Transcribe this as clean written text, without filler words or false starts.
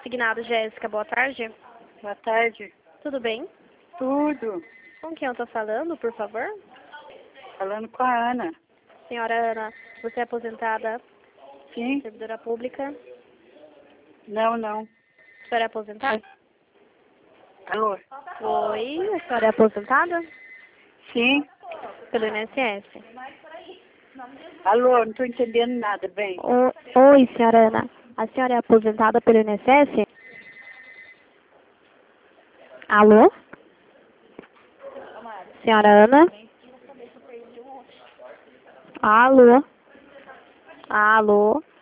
Signado Jéssica, boa tarde. Boa tarde. Tudo bem? Tudo. Com quem eu estou falando, por favor? Falando com a Ana. Senhora Ana, você é aposentada, Sim? servidora pública? Não, não. A senhora é aposentada? Alô? Oi, a senhora é aposentada? Sim? Pelo INSS. Alô, não estou entendendo nada, bem. Oi, senhora Ana. A senhora é aposentada pelo INSS? Alô? Senhora Ana? Alô? Alô?